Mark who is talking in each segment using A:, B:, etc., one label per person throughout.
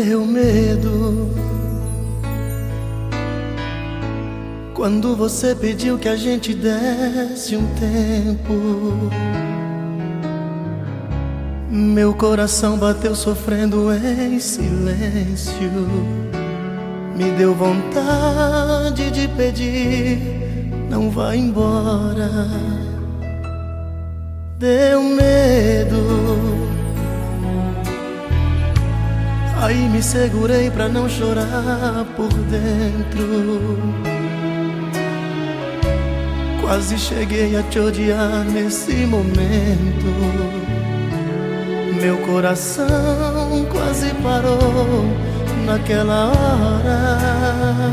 A: deu medo quando você pediu que a gente desse um tempo. Meu coração bateu sofrendo em silêncio. Me deu vontade de pedir, não vá embora. Deu medo. Aí me segurei pra não chorar por dentro. Quase cheguei a te odiar nesse momento. Meu coração quase parou naquela hora.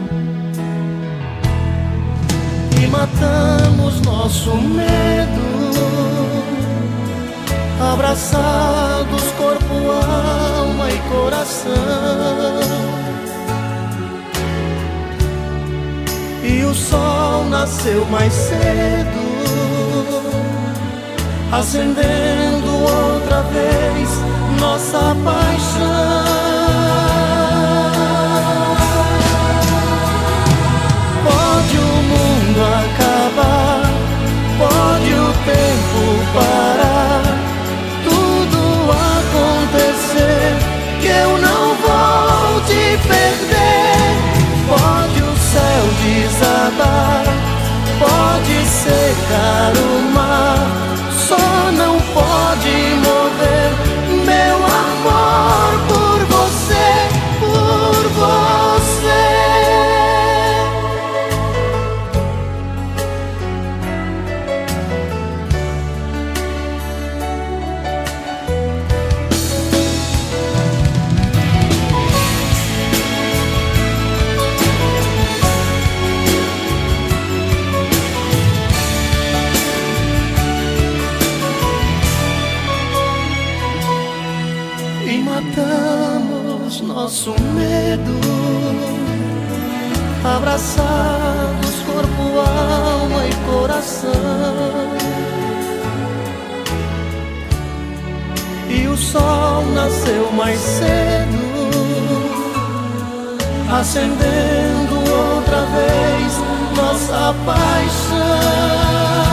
A: E matamos nosso medo, abraçados corpo, alma e coração. E o sol nasceu mais cedo, acendendo outra vez nossa paixão. Pode o mundo acabar, pode o tempo parar, tudo acontecer, que eu não vou te perder. Pode o céu desabar, pode secar o mar, só não pode morrer meu amor por você, por você. E matamos nosso medo, abraçados corpo, alma e coração. E o sol nasceu mais cedo, acendendo outra vez nossa paixão.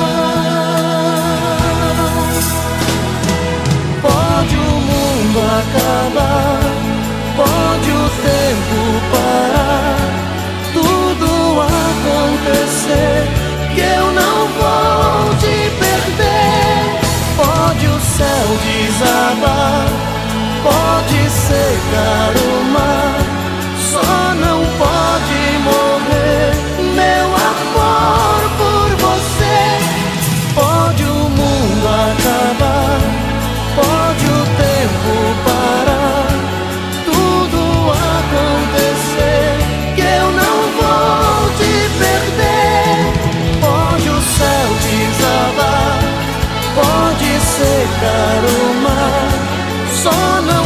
A: Pode o mundo acabar, pode o tempo parar, tudo acontecer, que eu não vou te perder. Pode o céu desabar, pode secar o mar, só não pode morrer meu amor por você. Pode o mundo acabar, pode o tempo parar, tudo acontecer, que eu não vou te perder. Pode o céu desabar, pode secar o mar, só não